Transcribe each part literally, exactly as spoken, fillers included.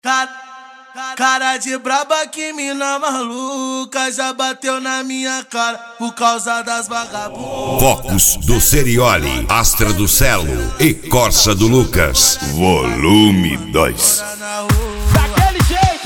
Cara, cara de braba, que mina maluca, já bateu na minha cara por causa das vagabundas. Focos do Serioli, Astra do Celo e Corsa do Lucas. Volume dois. Daquele jeito.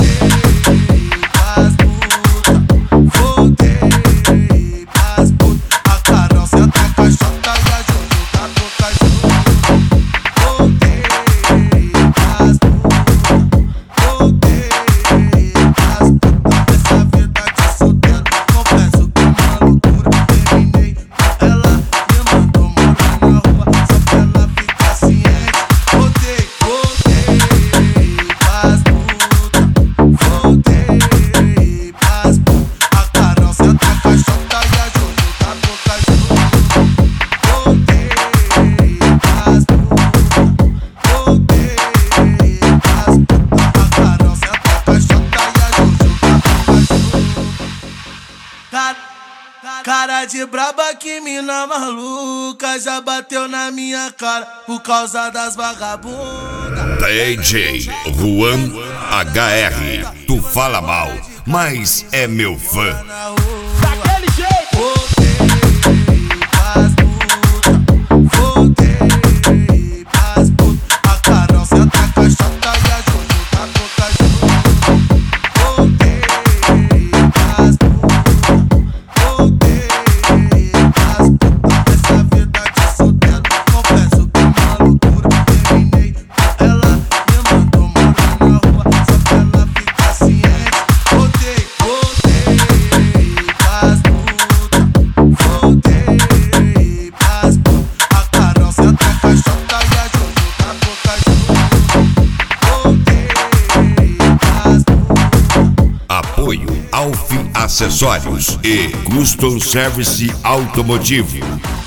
Voltei pras putas, voltei pras putas. A Carol senta a caixota e a Jojo tá pouca junto. Voltei pras putas, voltei pras putas. Essa vida de solteiro, confesso que é uma loucura. Terminei com ela, me mandou morar na rua só pra ela ficar ciente. Voltei, voltei pras putas, voltei pras putas. A Carol senta a caixota e a Jojo tá pouca junto. Voltei pras putas, voltei pras putas. A Carol senta a caixota e a Jojo tá pouca junto. Cara, cara de braba, que mina maluca, já bateu na minha cara por causa das vagabundas. D J Juan H R. Tu fala mal, mas é meu fã. Daquele jeito. Voltei pras putas, voltei pras putas. A Carol senta a caixota e a Jojo tá pouca junto. Voltei pras putas, voltei pras putas. Essa vida de solteiro, confesso que é uma loucura. Terminei com ela, me mandou morar na rua só pra ela ficar ciente. Voltei, voltei pras putas, voltei pras putas. A Carol senta a caixota e a Jojo tá pouca junto. Voltei pras putas. Apoio Alfi Acessórios e Custom Service Automotivo.